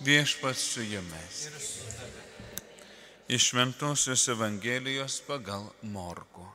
Viešpats su jumis. Iš Šventosios Evangelijos pagal Morkų.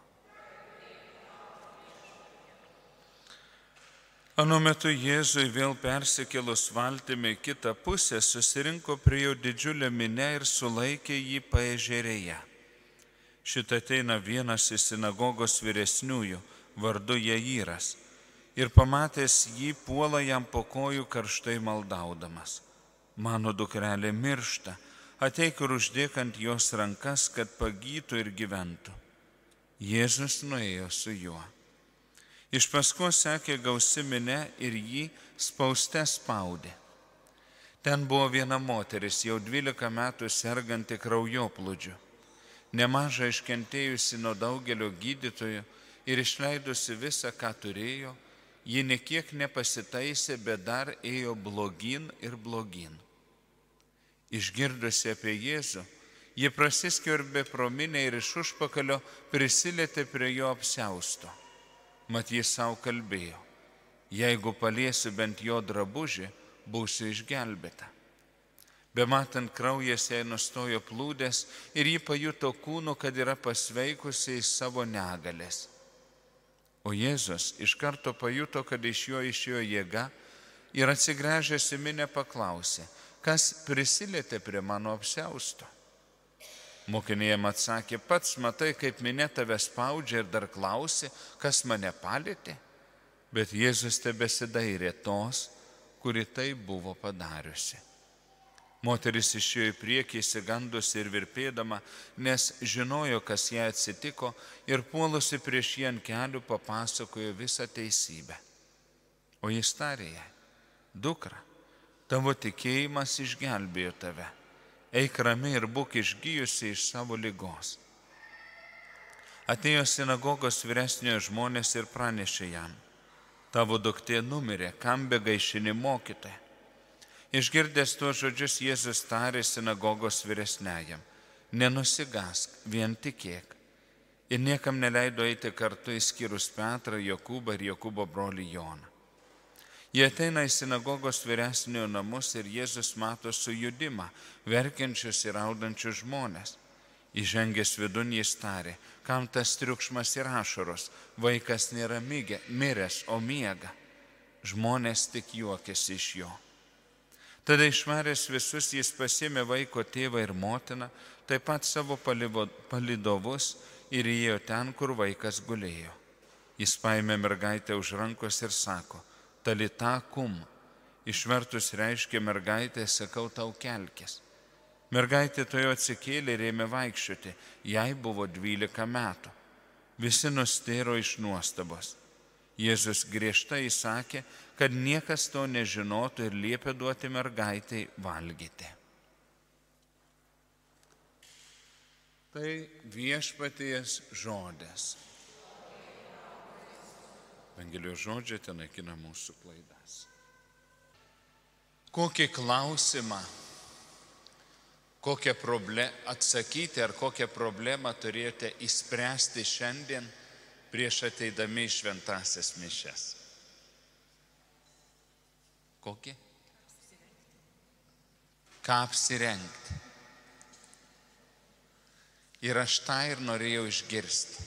Anu metu Jėzui vėl persikėlus valtimi į kitą pusę susirinko prie jo didžiulė minia ir sulaikė jį paežerėje. Šitą ateina vienas iš sinagogos vyresniųjų, vardu Jairas, ir pamatęs jį puola jam po kojų karštai maldaudamas. Mano dukrelė miršta, ateik ir uždėk ant jos rankas, kad pagytų ir gyventų. Jėzus nuėjo su juo. Iš paskos sekė gausi minia ir jį spauste spaudė. Ten buvo viena moteris, jau 12 metų serganti kraujoplūdžiu, nemaža iškentėjusi nuo daugelio gydytojų ir išleidusi visą, ką turėjo, ji nekiek nepasitaisė, bet dar ėjo blogyn ir blogyn. Išgirdusi apie Jėzų, ji prasiskverbė pro minią ir iš užpakalio prisilietė prie jo apsiausto. Mat jis savo kalbėjo: jeigu paliesiu bent jo drabužį, būsiu išgelbėta. Bematant kraujas jai nustojo plūdęs ir ji pajuto kūnu, kad yra pasveikusi iš savo negalės. O Jėzus iš karto pajuto, kad iš jo išėjo jėga ir atsigręžęs į minią paklausė: kas prisilietė prie mano apsiausto? Mokiniai jam atsakė: pats matai, kaip minia tave spaudžia ir dar klausi, kas mane palietė? Bet Jėzus tebesidairė tos, kuri tai buvo padariusi. Moteris išėjo į priekį išsigandusi ir virpėdama, nes žinojo, kas jai atsitiko, ir puolusi prieš jį ant kelių papasakojo visą teisybę. O jis tarė jai: dukra, tavo tikėjimas išgelbėjo tave. Eik rami ir būk išgijusi iš savo ligos. Atėjo sinagogos vyresniojo žmonės ir pranešė jam: tavo duktė numirė, kam begaišini mokytoją? Išgirdęs tuos žodžius, Jėzus tarė sinagogos vyresniajam: nenusigask, vien tikėk. Ir niekam neleido eiti kartu išskyrus Petrą, Jokūbą ir Jokūbo brolį Joną. Jie ateina į sinagogos vyresniojo namus ir Jėzus mato sujudimą, verkiančius ir raudančius žmonės. Įžengęs vidun jis tarė: kam tas triukšmas ir ašaros? Vaikas nėra miręs, o miega. Žmonės tik juokėsi iš jo. Tada išvaręs visus jis pasiėmė vaiko tėvą ir motiną, taip pat savo palydovus, ir įėjo ten, kur vaikas gulėjo. Jis paėmė mergaitę už rankos ir sako: talita kum, išvertus reiškia: mergaitė, sakau tau, kelkis. Mergaitė tojo atsikėlė ir ėmė vaikščioti, jai buvo 12 metų. Visi nustėro iš nuostabos. Jėzus griežtai įsakė, kad niekas to nežinotų, ir liepė duoti mergaitai valgyti. Tai viešpaties žodis. Evangelijos žodžiai ten naikina mūsų klaidas. Kokį klausimą, kokią problemą atsakyti ar kokią problemą turėjote išspręsti šiandien prieš ateidami į šventąsias mišias? Kokį? Ką apsirengti? Ir aš tą ir norėjau išgirsti.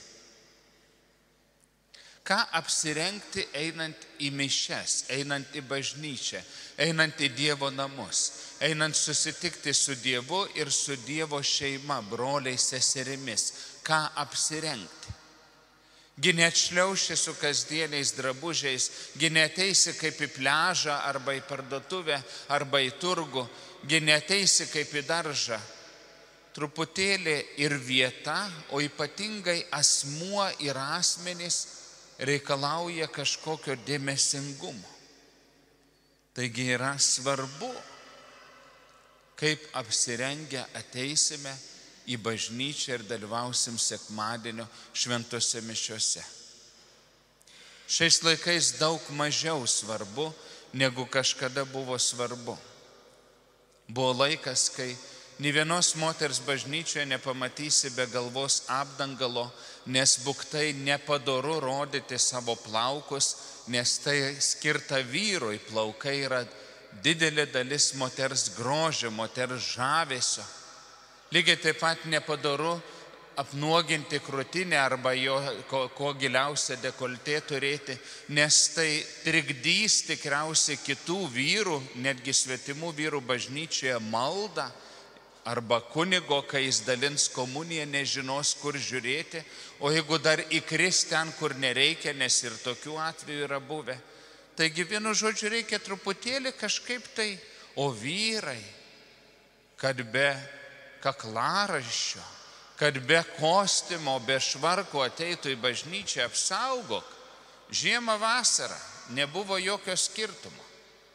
Ką apsirengti einant į mišias, einant į bažnyčią, einant į Dievo namus, einant susitikti su Dievu ir su Dievo šeima, broliais, seserimis? Ką apsirengti? Gi neatšliauši su kasdieniais drabužiais, gi neteisi kaip į pliažą arba į parduotuvę arba į turgų, gi neteisi kaip į daržą. Truputėlį ir vieta, o ypatingai asmuo ir asmenys reikalauja kažkokio dėmesingumo. Taigi yra svarbu, kaip apsirengę ateisime į bažnyčią ir dalyvausim sekmadienio šventose mišiose. Šiais laikais daug mažiau svarbu, negu kažkada buvo svarbu. Buvo laikas, kai nė vienos moters bažnyčioje nepamatysi be galvos apdangalo, nes buktai nepadoru rodyti savo plaukus, nes tai skirta vyrui, plaukai yra didelė dalis moters grožio, moters žavesio. Lygiai taip pat nepadoru apnuoginti krūtinę arba jo ko giliausia dekoltė turėti, nes tai trikdys tikriausiai kitų vyrų, netgi svetimų vyrų bažnyčioje maldą, arba kunigo, kai jis dalins komuniją, nežinos, kur žiūrėti, o jeigu dar įkris ten, kur nereikia, nes ir tokių atvejų yra buvę. Taigi vienu žodžiu reikia truputėlį kažkaip tai, o vyrai, kad be kaklaraiščio, kad be kostiumo, be švarko ateitų į bažnyčią, apsaugok. Žiemą, vasarą nebuvo jokio skirtumo.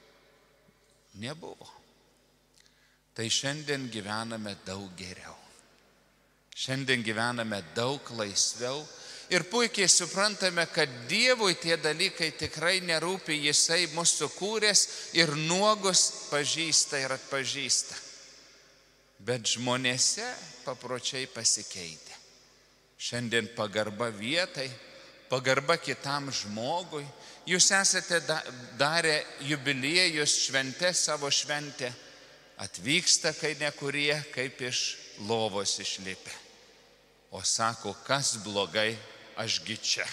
Nebuvo. Tai šiandien gyvename daug geriau. Šiandien gyvename daug laisviau ir puikiai suprantame, kad Dievui tie dalykai tikrai nerūpi, Jisai mus sukūręs ir nuogus pažįsta ir atpažįsta. Bet žmonėse papročiai pasikeitė. Šiandien pagarba vietai, pagarba kitam žmogui. Jūs esate darę jubiliejus, šventę, savo šventę. Atvyksta kai nekurie, kaip iš lovos išlipę. O sako, kas blogai, ašgi čia.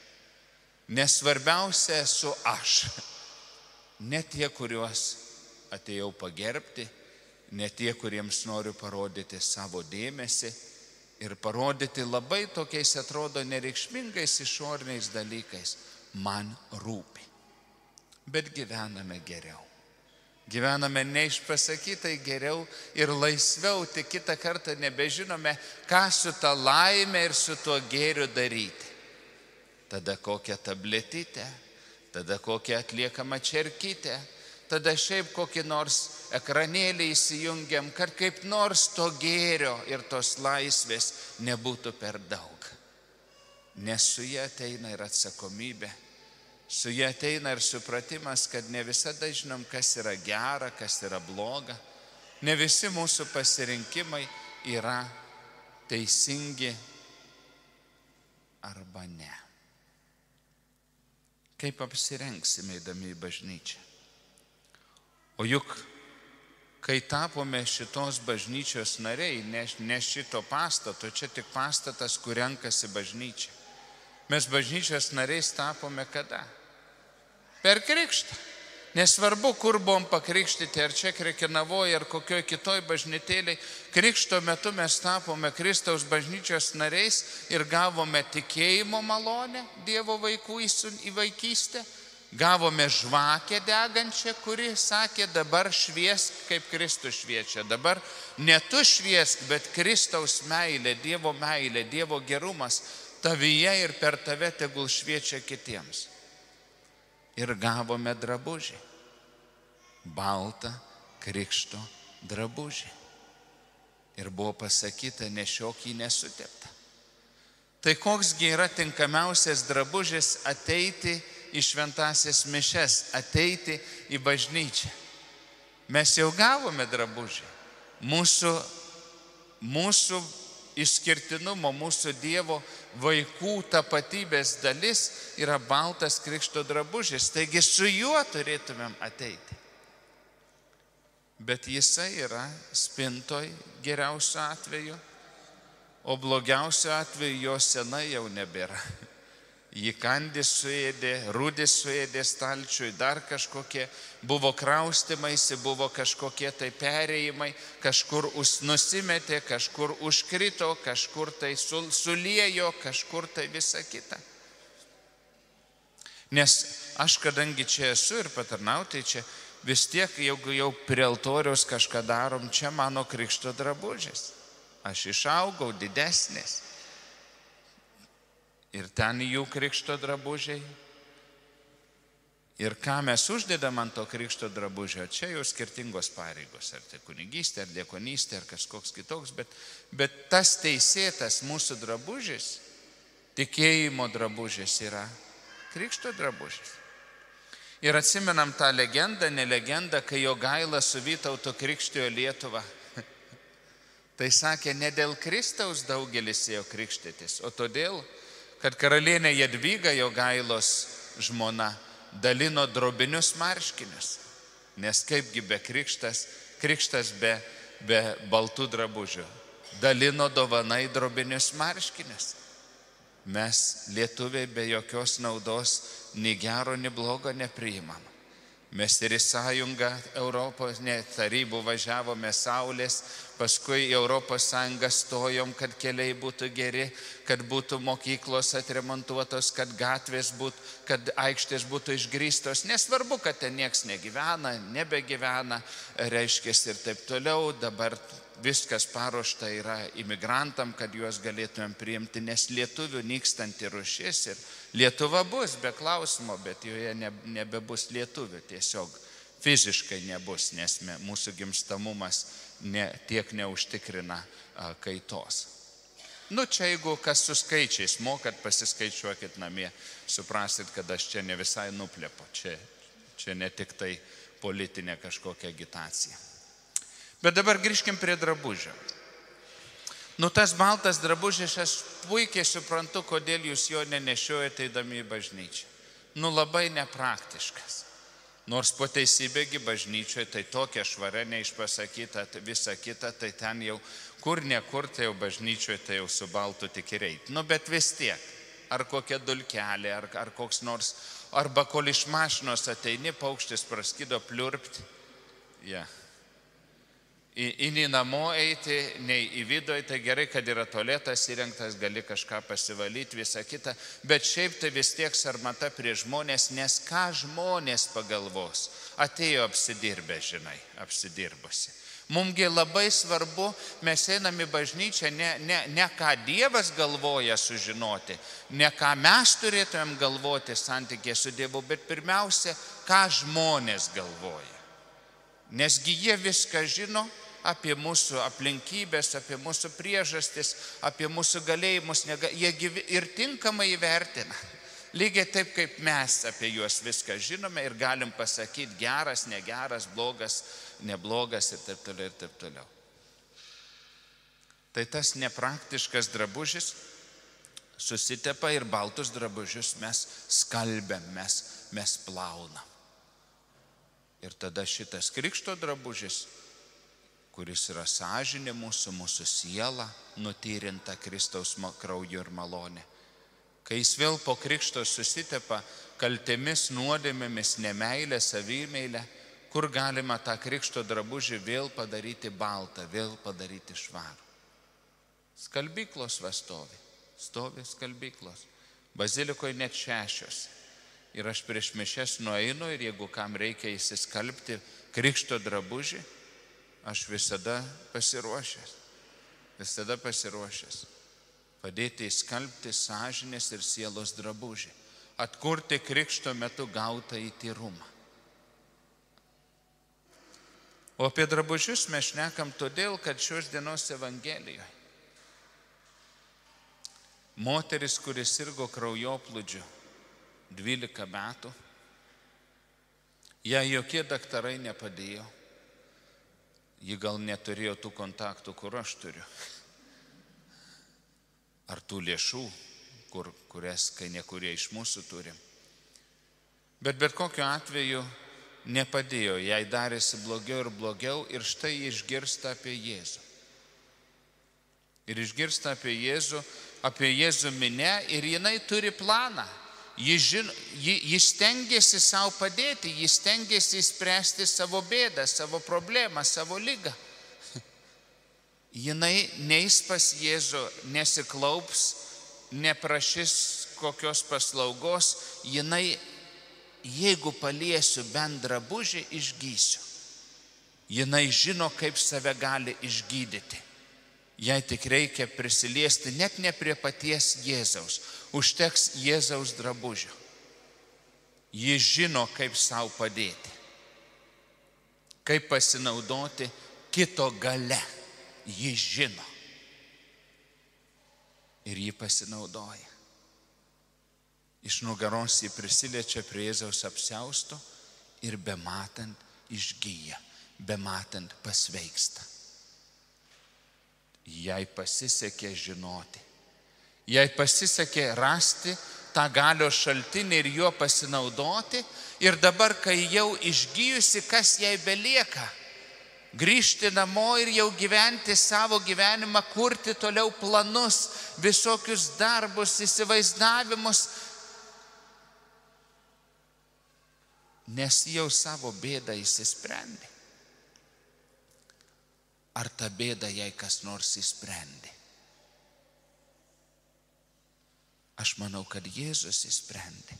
Nesvarbiausia esu aš. Ne tie, kuriuos atėjau pagerbti, ne tie, kuriems noriu parodyti savo dėmesį ir parodyti labai tokiais atrodo nereikšmingais išoriniais dalykais. Man rūpi. Bet gyvename geriau. Gyvename neišpasakytai geriau ir laisviau, tik kitą kartą nebežinome, ką su ta laime ir su tuo gėriu daryti. Tada kokią tabletytę, tada kokią atliekamą čerkytę, tada šiaip kokį nors ekranėlį įsijungiam, kad kaip nors to gėrio ir tos laisvės nebūtų per daug. Nes su jie ateina ir atsakomybė. Su jie ateina ir supratimas, kad ne visada žinom, kas yra gera, kas yra bloga. Ne visi mūsų pasirinkimai yra teisingi arba ne. Kaip apsirengsime eidami į bažnyčią? O juk, kai tapome šitos bažnyčios nariai, ne šito pastato, čia tik pastatas, kur renkasi bažnyčia. Mes bažnyčios nariais tapome kada? Per krikštą. Nesvarbu, kur buvom pakrikštyti, ar čia Krekenavoje, ar kokioj kitoj bažnytėliai. Krikšto metu mes tapome Kristaus bažnyčios nariais ir gavome tikėjimo malonę Dievo vaikų į vaikystę. Gavome žvakę degančią, kuri sakė, dabar šviesk, kaip Kristus šviečia. Dabar ne tu šviesk, bet Kristaus meilė, Dievo gerumas tavyje ir per tave tegul šviečia kitiems. Ir gavome drabužį. Baltą krikšto drabužį. Ir buvo pasakyta, nešiok jį nesuteptą. Tai koksgi yra tinkamiausias drabužis ateiti į šventąsias mišias, ateiti į bažnyčią? Mes jau gavome drabužį. Mūsų išskirtinumo, mūsų Dievo vaikų tapatybės dalis yra baltas krikšto drabužis. Taigi su juo turėtumėm ateiti. Bet jisai yra spintoj geriausiu atveju, o blogiausiu atveju jo senai jau nebėra. Jį kandis suėdė, rudis suėdė stalčiui, dar kažkokie buvo kraustymaisi, buvo kažkokie tai perėjimai, kažkur nusimetė, kažkur užkrito, kažkur tai suliejo, kažkur tai visa kita. Nes aš, kadangi čia esu ir patarnautai čia, vis tiek, jeigu jau prie altoriaus kažką darom, čia mano krikšto drabužis. Aš išaugau didesnis. Ir ten jų krikšto drabužiai. Ir ką mes uždedam ant to krikšto drabužio, čia jau skirtingos pareigos, ar tai kunigystė, ar diakonystė, ar kažkoks kitoks, bet tas teisėtas mūsų drabužis, tikėjimo drabužis yra krikšto drabužis. Ir atsimenam tą legendą, ne legendą, kai Jogaila su Vytautu krikštijo Lietuvą. Tai sakė, ne dėl Kristaus daugelis ėjo krikštytis, o todėl, kad karalienė Jadvyga, Jogailos žmona, dalino drobinius marškinius. Nes kaipgi be krikštas be baltų drabužių. Dalino dovanai drobinius marškinius. Mes lietuviai be jokios naudos nei gero, nei blogo nepriimam. Mes ir į sąjungą Europos tarybų važiavome saulės, paskui į Europos sąjungą stojom, kad keliai būtų geri, kad būtų mokyklos atremontuotos, kad gatvės būtų, kad aikštės būtų išgrįstos. Nesvarbu, kad ten nieks negyvena, nebegyvena, reiškia ir taip toliau. Dabar viskas paruošta yra imigrantam, kad juos galėtumėm priimti, nes lietuvių nykstanti rūšis ir Lietuva bus be klausimo, bet joje nebebus lietuvių, tiesiog fiziškai nebus, nes mūsų gimstamumas tiek neužtikrina kaitos. Čia jeigu kas su skaičiais mokat, pasiskaičiuokit namie, suprasit, kad aš čia ne visai nuplepu, čia ne tik tai politinė kažkokia agitacija. Bet dabar grįžkim prie drabužio. Tas baltas drabužis, aš puikiai suprantu, kodėl jūs jo nenešiojate eidami į bažnyčią. Labai nepraktiškas. Nors po teisybėgi bažnyčioje tai tokia švaria neišpasakyta, visa kita, tai ten jau kur nekur, tai jau bažnyčioje tai jau su baltu tik ir eit. Bet vis tiek, ar kokia dulkelė, ar koks nors, arba kol iš mašinos ateini, paukštis praskido pliurpti. Į namo eiti, nei į vidų, tai gerai, kad yra tualetas įrengtas, gali kažką pasivalyti, visą kitą, bet šiaip tai vis tiek sarmata prie žmonės, nes ką žmonės pagalvos, atėjo apsidirbę, apsidirbusi. Mumgi labai svarbu, mes einam į bažnyčią, ne ką Dievas galvoja sužinoti, ne ką mes turėtumėm galvoti santykė su Dievu, bet pirmiausia, ką žmonės galvoja. Nesgi jie viską žino apie mūsų aplinkybės, apie mūsų priežastis, apie mūsų galėjimus, jie ir tinkamai įvertina. Lygiai taip, kaip mes apie juos viską žinome ir galim pasakyti geras, negeras, blogas, neblogas ir taip toliau, ir taip toliau. Tai tas nepraktiškas drabužis susitepa ir baltus drabužius mes skalbiam, mes plaunam. Ir tada šitas krikšto drabužis, kuris yra sąžinė mūsų siela, nutyrinta Kristaus krauju ir malonė. Kai jis vėl po krikšto susitepa kaltėmis, nuodėmėmis, nemeilė, savimeilė, kur galima tą krikšto drabužį vėl padaryti baltą, vėl padaryti švarų. Skalbyklos stovi skalbyklos. Bazilikoje net 6. Ir aš prieš mišias nueinu ir jeigu kam reikia įsiskalbti krikšto drabužį, aš visada pasiruošęs. Padėti įskalbti sąžinės ir sielos drabužį. Atkurti krikšto metu gautą įtyrumą. O apie drabužius mes šnekam todėl, kad šios dienos Evangelijoje moteris, kuris sirgo kraujoplūdžiu 12 metų, jai jokie daktarai nepadėjo. Ji gal neturėjo tų kontaktų, kur aš turiu. Ar tų lėšų, kurias kai nekurie iš mūsų turim. Bet kokiu atveju nepadėjo, jai darėsi blogiau ir blogiau ir štai išgirsta apie Jėzų. Ir išgirsta apie Jėzų minia ir jinai turi planą. Jis stengiasi savo padėti, jis stengiasi išspręsti savo bėdą, savo problemą, savo ligą. Jinai neis pas Jėzų, nesiklaups, neprašys kokios paslaugos, jinai, jeigu paliesiu bent drabužį, išgysiu. Jinai žino, kaip save gali išgydyti. Jai tik reikia prisiliesti net ne prie paties Jėzaus, užteks Jėzaus drabužio. Ji žino, kaip savo padėti, kaip pasinaudoti kito gale. Ji žino. Ir ji pasinaudoja. Iš nugaros ji prisiliečia prie Jėzaus apsiausto ir bematant išgyja, bematant pasveiksta. Jai pasisekė žinoti. Jai pasisekė rasti tą galios šaltinį ir juo pasinaudoti. Ir dabar, kai jau išgijusi, kas jai belieka? Grįžti namo ir jau gyventi savo gyvenimą, kurti toliau planus, visokius darbus, įsivaizdavimus. Nes jau savo bėdą įsisprendė. Ar tą bėdą jai kas nors įsprendė? Aš manau, kad Jėzus įsprendė.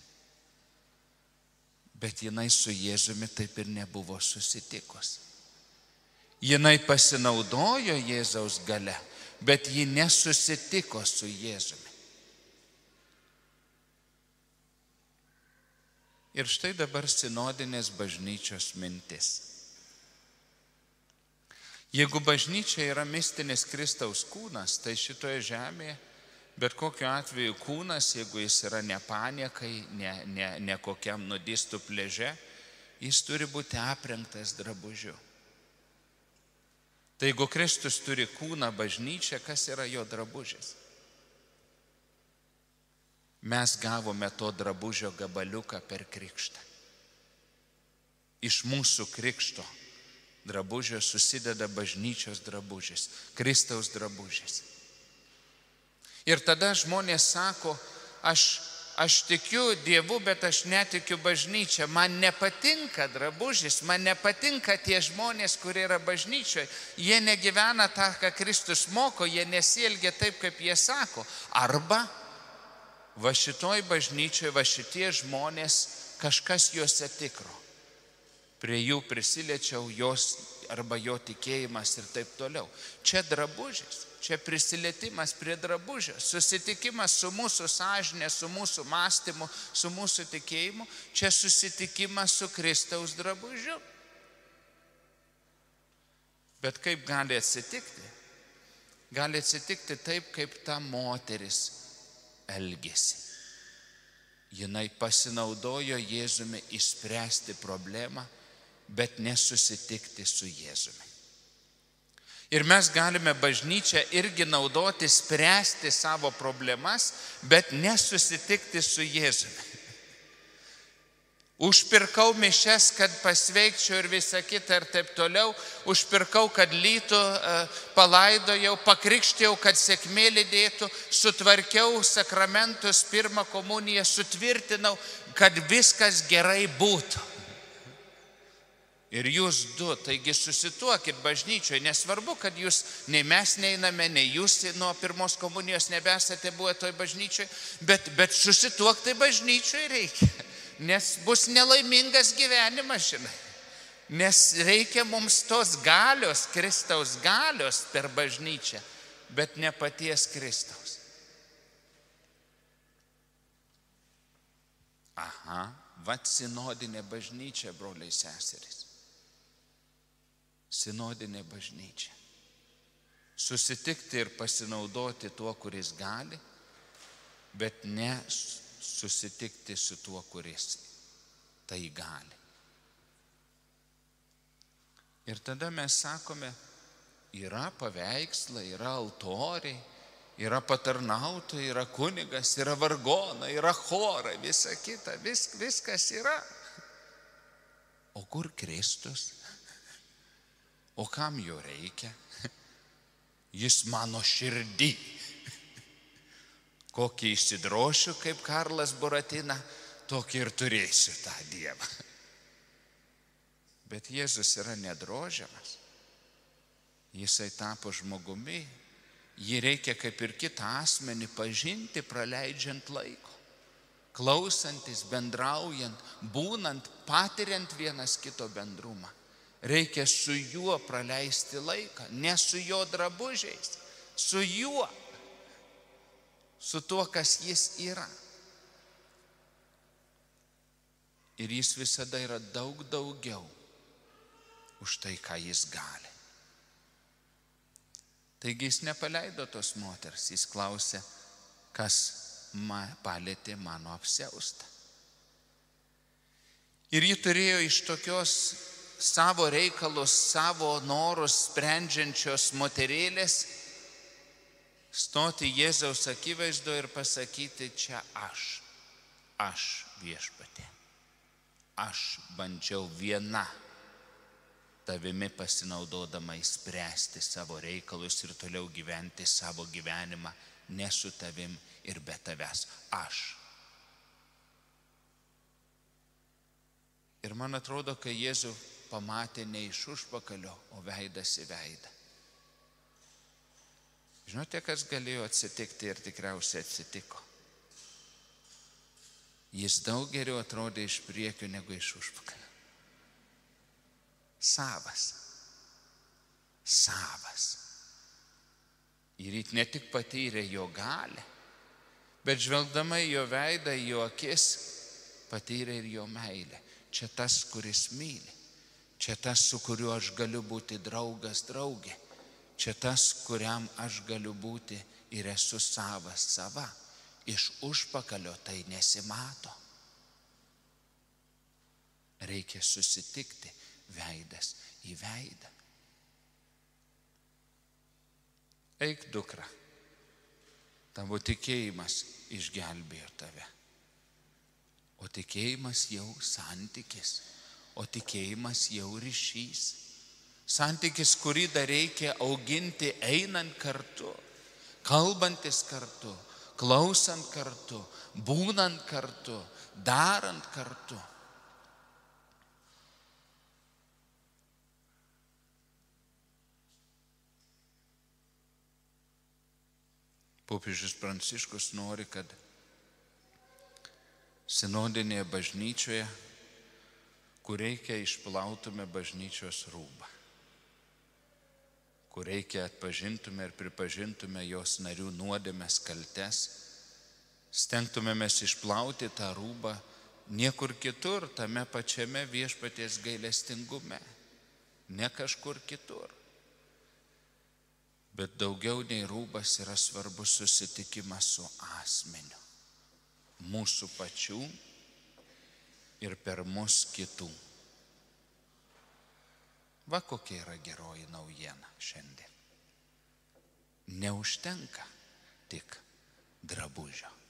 Bet jinai su Jėzumi taip ir nebuvo susitikus. Jinai pasinaudojo Jėzaus galia, bet ji nesusitiko su Jėzumi. Ir štai dabar sinodinės bažnyčios mintis. Jeigu bažnyčia yra mistinis Kristaus kūnas, tai šitoje žemėje bet kokiu atveju kūnas, jeigu jis yra ne paniekai, ne kokiam nudistų pliaže, jis turi būti aprengtas drabužiu. Tai jeigu Kristus turi kūną bažnyčią, kas yra jo drabužis? Mes gavome to drabužio gabaliuką per krikštą. Iš mūsų krikšto drabužio susideda bažnyčios drabužis, Kristaus drabužis. Ir tada žmonės sako, aš tikiu Dievu, bet aš netikiu bažnyčia. Man nepatinka drabužis, man nepatinka tie žmonės, kurie yra bažnyčioje. Jie negyvena tą, ką Kristus moko, jie nesielgia taip, kaip jie sako. Arba va šitoj bažnyčioje, va šitie žmonės, kažkas juose tikro. Prie jų prisiliečiau jos arba jo tikėjimas ir taip toliau. Čia drabužis. Čia prisilietimas prie drabužio, susitikimas su mūsų sąžinė, su mūsų mąstymu, su mūsų tikėjimu, čia susitikimas su Kristaus drabužiu. Bet kaip gali atsitikti? Gali atsitikti taip, kaip ta moteris elgėsi. Jinai pasinaudojo Jėzumi išspręsti problemą, bet nesusitikti su Jėzumi. Ir mes galime bažnyčią irgi naudoti, spręsti savo problemas, bet nesusitikti su Jėzumi. Užpirkau mišias, kad pasveikčiau ir visą kitą ir taip toliau. Užpirkau, kad lytų palaidojau, pakrikštėjau, kad sėkmė lydėtų, sutvarkiau sakramentus, pirmą komuniją, sutvirtinau, kad viskas gerai būtų. Ir jūs du, taigi susituokit bažnyčioje, nesvarbu, kad jūs, nei mes neiname, nei jūs nuo pirmos komunijos nebesate buvę toj bažnyčioje, bet susituokti bažnyčioje reikia, nes bus nelaimingas gyvenimas, žinai. Nes reikia mums tos galios, Kristaus galios per bažnyčią, bet ne paties Kristaus. Aha, vat sinodinė bažnyčia, broliai seserys. Sinodinė bažnyčia. Susitikti ir pasinaudoti tuo, kuris gali, bet ne susitikti su tuo, kuris tai gali. Ir tada mes sakome, yra paveikslai, yra altoriai, yra patarnautojai, yra kunigas, yra vargonai, yra chorai, visa kita, viskas yra. O kur Kristus? O kam jo reikia? Jis mano širdį. Kokį įsidrošiu, kaip Karlas Buratina, tokį ir turėsiu tą Dievą. Bet Jėzus yra nedrožiamas. Jisai tapo žmogumi. Jį reikia kaip ir kitą asmenį pažinti, praleidžiant laiko. Klausantis, bendraujant, būnant, patiriant vienas kito bendrumą. Reikia su juo praleisti laiką, ne su jo drabužiais, su juo, su tuo, kas jis yra. Ir jis visada yra daug daugiau už tai, ką jis gali. Taigi jis nepaleido tos moters, jis klausė, kas palėtė mano apsiaustą. Ir ji turėjo iš tokios savo reikalus, savo norus sprendžiančios moterėlės stoti Jėzaus akivaizdoje ir pasakyti, čia aš. aš viešpatie, aš bandžiau viena tavimi pasinaudodama išspręsti savo reikalus ir toliau gyventi savo gyvenimą ne su tavim ir be tavęs. Aš. Ir man atrodo, kai Jėzų pamatė ne iš užpakalio, o veidas į veidą. Žinote, kas galėjo atsitikti ir tikriausiai atsitiko? Jis daug geriau atrodė iš priekio negu iš užpakalio. Savas. Savas. Ir jis ne tik patyrė jo galią, bet žvelgdama į jo veidą, į jo akis, patyrė ir jo meilę. Čia tas, kuris myli. Čia tas, su kuriuo aš galiu būti draugas, draugė. Čia tas, kuriam aš galiu būti ir esu savas, sava. Iš užpakalio tai nesimato. Reikia susitikti veidas į veidą. Eik, dukra, tavo tikėjimas išgelbėjo tave. O tikėjimas jau santykis, o tikėjimas jau ryšys. Santykis, kurį dar reikia auginti einant kartu, kalbantis kartu, klausant kartu, būnant kartu, darant kartu. Popiežius Pranciškus nori, kad sinodinėje bažnyčioje, kur reikia išplautume bažnyčios rūbą, kur reikia atpažintume ir pripažintume jos narių nuodėmes, kaltes, stengtumėmės išplauti tą rūbą niekur kitur, tame pačiame viešpaties gailestingume, ne kažkur kitur. Bet daugiau nei rūbas yra svarbus susitikimas su asmeniu, mūsų pačių ir per mus kitų. Va kokia yra geroji naujiena šiandien. Neužtenka tik drabužio.